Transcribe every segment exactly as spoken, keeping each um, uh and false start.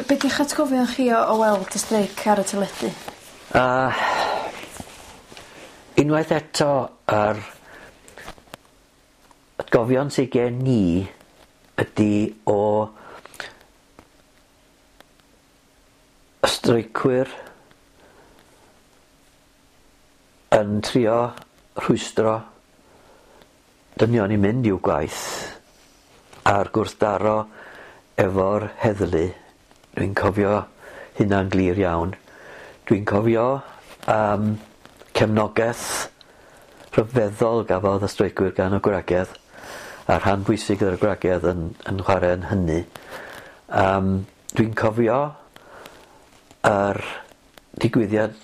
Be di'ch atgofion chi o, o weld y streic ar y teledu? Uh, unwaith eto yr atgofion sydd gen ni ydy o y streicwyr yn trio rhwystro dynion i mynd i'w gwaith a'r gwrthdaro efo'r heddlu. Dwi'n cofio hynna'n glir iawn. Dwi'n cofio um, cefnogaeth rhyfeddol gafodd y streicwyr gan y gwragedd a rhan bwysig o'r gwragedd yn, yn chwarae yn hynny. Um, dwi'n cofio yr digwyddiad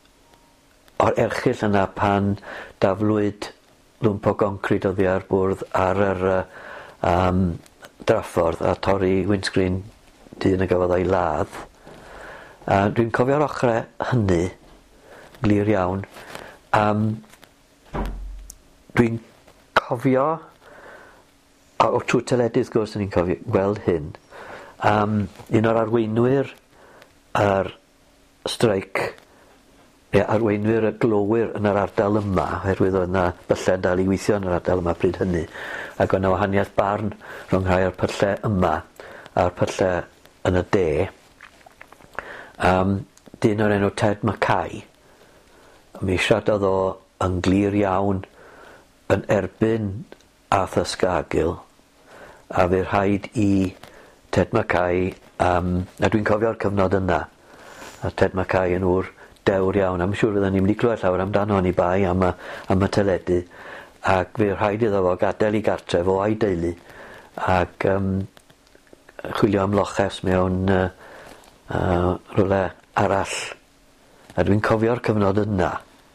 o'r erchyll yna pan daflwyd lwmp o goncrid oddi ar bwrdd ar yr uh, um, draffordd a torri windscreen dyn y gafodd o'i ladd. Uh, dwi'n cofio'r ochrau hynny glir iawn. Um, dwi'n cofio o, o trwy teledu wrth gwrs ni'n cofio gweld hyn. Um, un o'r arweinwyr yr streic, ie, arweinwyr y glowyr yn yr ardal yma, oherwydd oedd yna bylle'n dal i weithio yn yr ardal yma pryd hynny, ac oedd yna wahaniaeth barn rhwng rhai o'r pyllau yma a'r pyllau yn y de. Um, dyn o'r enw Ted Mackay. Mi siadodd o yn glir iawn yn erbyn Arthur Scargill, a fe rhaid i Ted Mackay, um, a dwi'n cofio'r cyfnod yna, a Ted Mackay yn ŵr dewr iawn, am siŵr fydden ni'n mynd i clywed llawer amdano ni bai am y, am y teledu, ac fe rhaid iddo fo gadael i gartref o a'i deulu, ac um, chwilio am loches mewn uh, uh, rhywle arall. A dwi'n cofio'r cyfnod yna.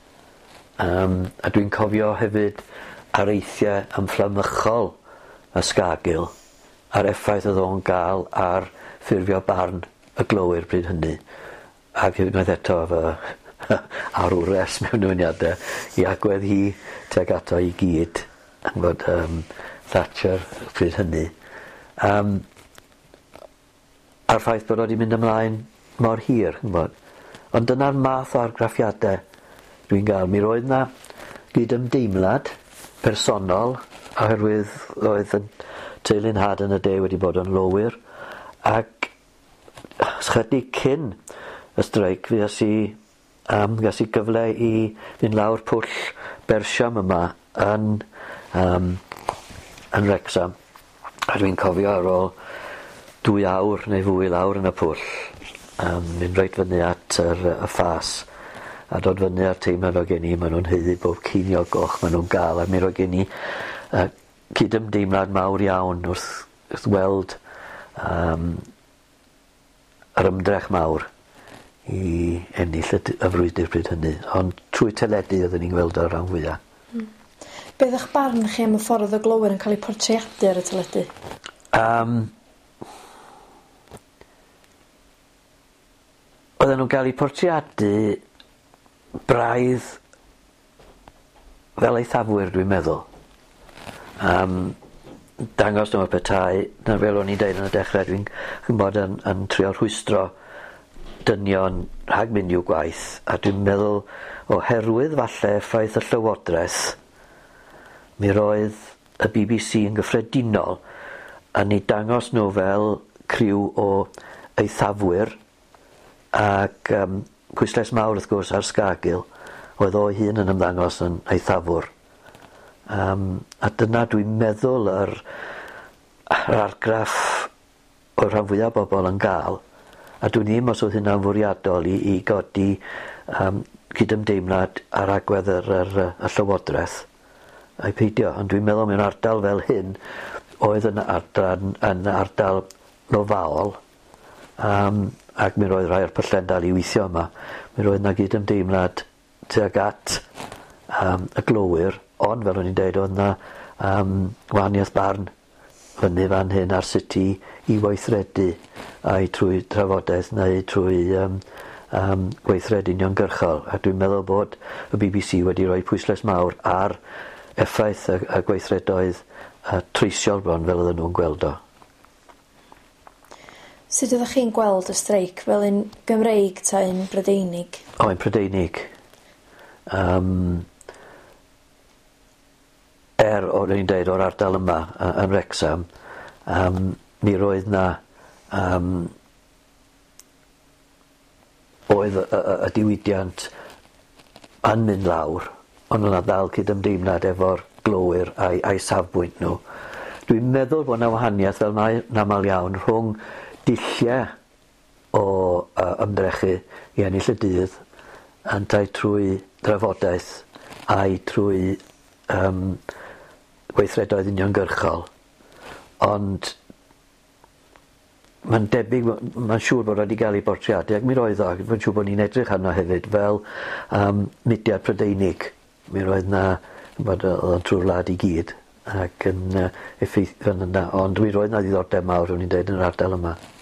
Um, a dwi'n cofio hefyd areithiau ymfflamychol y Scargill a'r effaith oedd o'n gael ar ffurfio barn y glowyr bryd hynny. Ac unwaith eto efo arwres mewn nwyniadau i agwedd hi tuag ato i gyd yn fod um, Thatcher bryd hynny. Um, a'r ffaith bod o wedi mynd ymlaen mor hir, yn bod. Ond dyna'r math o argraffiadau dwi'n gael. Mi roedd na gydymdeimlad personol oherwydd oedd yn teulu'n had yn y de wedi bod yn lowyr, ac chydig cyn y streic fi ys i um, gas i gyfle i fynd lawr pwll Bersiam yma yn, um, yn Wrecsam, a dwi'n cofio ar ôl dwy awr neu fwy lawr yn y pwll, um, mynd reit fyny at yr, y ffas a dod fyny ar teimlad o gen i, maen nhw'n heiddi bob cynio goch maen nhw'n gael, a mi roi gen i uh, cydymdeimlad mawr iawn wrth, wrth weld um, yr ymdrech mawr i ennill y, y frwydr bryd hynny, ond trwy teledu oedden ni'n gweld o'r rhan fwyaf. Mm. Beth eich barn chi am y ffordd o glowyr yn cael ei portreadu ar y teledu? Um, oedden nhw'n cael ei portreadu braidd fel eithafwyr, dwi'n meddwl. Um, dangos nhw'n petai, na fel o'n i'n deud yn y dechrau, dwi'n bod yn, yn trio rhwystro dynion rhag mynd i'w gwaith, a dwi'n meddwl oherwydd falle effaith y llywodraeth, mi roedd y B B C yn gyffredinol yn ei dangos nhw fel criw o eithafwyr, ac um, pwysles mawr wrth gwrs ar Scargill, oedd o'i hun yn ymddangos yn eithafwr. Um, a dyna dwi'n meddwl yr, yr argraff o'r rhan fwyaf bobl yn gael, a dwi'n ddim os oedd hynna'n fwriadol i, i godi um, cydymdeimlad ar agwedd yr, yr, y llywodraeth a'i peidio. Ond dwi'n meddwl mewn ardal fel hyn oedd yn ardal, yn ardal lofaol, um, ac mi roedd rai o'r pyllen dal i weithio yma, mi roedd na gydymdeimlad tuag at um, y glowyr, ond fel o'n i'n deud oedd na um, wahaniaeth barn fyny fan hyn ar sut i, i weithredu a'i trwy trafodaeth neu trwy um, um, weithredu uniongyrchol. A dwi'n meddwl bod y B B C wedi rhoi pwysles mawr ar effaith y, y gweithredoedd uh, treisiol bron fel oedden nhw'n gweld o. Sut ydych chi'n gweld y streic fel un Gymreig ta un Brydeinig? O, yn Prydeinig. Um, er, o'r un dweud, o'r ardal yma uh, yn Wrexham, um, mi roedd na um, oedd y, y, y diwydiant yn mynd lawr, ond yna ddal cydymdeimlad efo'r glowyr a'i, a'i safbwynt nhw. Dwi'n meddwl bod yna wahaniaeth fel na, namal iawn rhwng dilliau o uh, ymdrechu i ennill y dydd yn tai trwy drafodaeth a'i trwy um, gweithredoedd uniongyrchol. Ond mae'n debyg, mae'n siŵr bod wedi cael ei bortreadu ac mi roedd o, mae'n siŵr bod ni'n edrych arno hefyd fel um, mudiad Prydeinig. Mi roedd na, bod o'n trwy'r wlad i gyd ac yn uh, effeithio yna, ond mi roedd na ddiddordeb mawr o'n i'n dweud yn yr ardal yma.